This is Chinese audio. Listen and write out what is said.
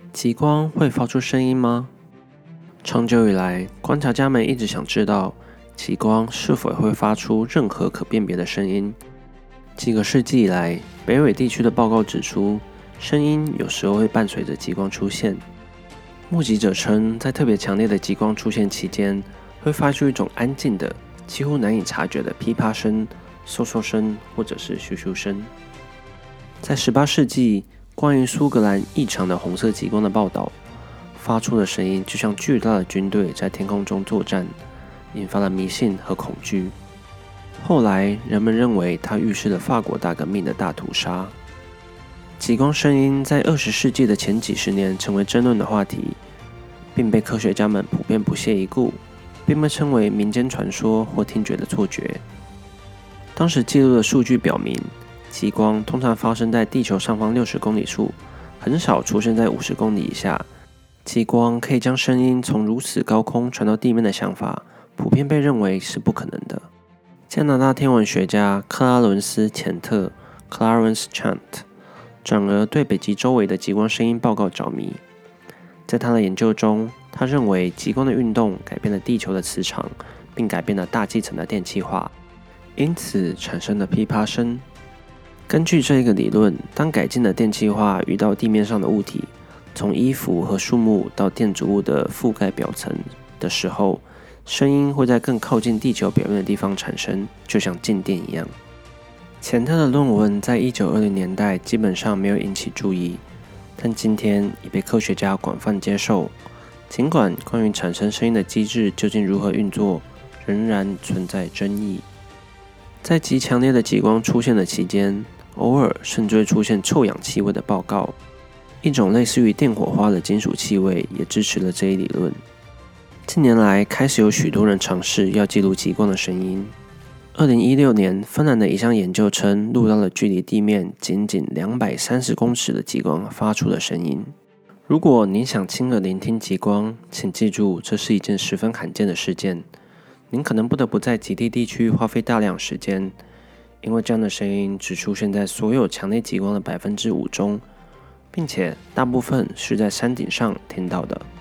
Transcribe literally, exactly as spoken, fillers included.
极光会发出声音吗？长久以来，观察家们一直想知道极光是否会发出任何可辨别的声音。几个世纪以来，北纬地区的报告指出，声音有时候会伴随着极光出现。目击者称，在特别强烈的极光出现期间，会发出一种安静的、几乎难以察觉的噼啪声、嗖嗖声或者是咻咻声。在十八世纪，关于苏格兰异常的红色极光的报道，发出的声音就像巨大的军队在天空中作战，引发了迷信和恐惧。后来，人们认为它预示了法国大革命的大屠杀。极光声音在二十世纪的前几十年成为争论的话题，并被科学家们普遍不屑一顾，并被称为民间传说或听觉的错觉。当时记录的数据表明，极光通常发生在地球上方六十公里处，很少出现在五十公里以下。极光可以将声音从如此高空传到地面的想法，普遍被认为是不可能的。加拿大天文学家克拉伦斯·钱特 （Clarence Chant） 转而对北极周围的极光声音报告着迷。在他的研究中，他认为极光的运动改变了地球的磁场，并改变了大气层的电气化，因此产生了噼啪声。根据这一个理论，当改进的电气化遇到地面上的物体，从衣服和树木到建筑物的覆盖表层的时候，声音会在更靠近地球表面的地方产生，就像静电一样。钱特的论文在一九二零年代基本上没有引起注意，但今天已被科学家广泛接受。尽管关于产生声音的机制究竟如何运作，仍然存在争议。在极强烈的极光出现的期间，偶尔甚至会出现臭氧气味的报告，一种类似于电火花的金属气味也支持了这一理论。近年来，开始有许多人尝试要记录极光的声音。二零一六年，芬兰的一项研究称，录到了距离地面仅仅两百三十公尺的极光发出的声音。如果您想亲耳聆听极光，请记住，这是一件十分罕见的事件。您可能不得不在极地地区花费大量时间，因为这样的声音只出现在所有强烈极光的百分之五中，并且大部分是在山顶上听到的。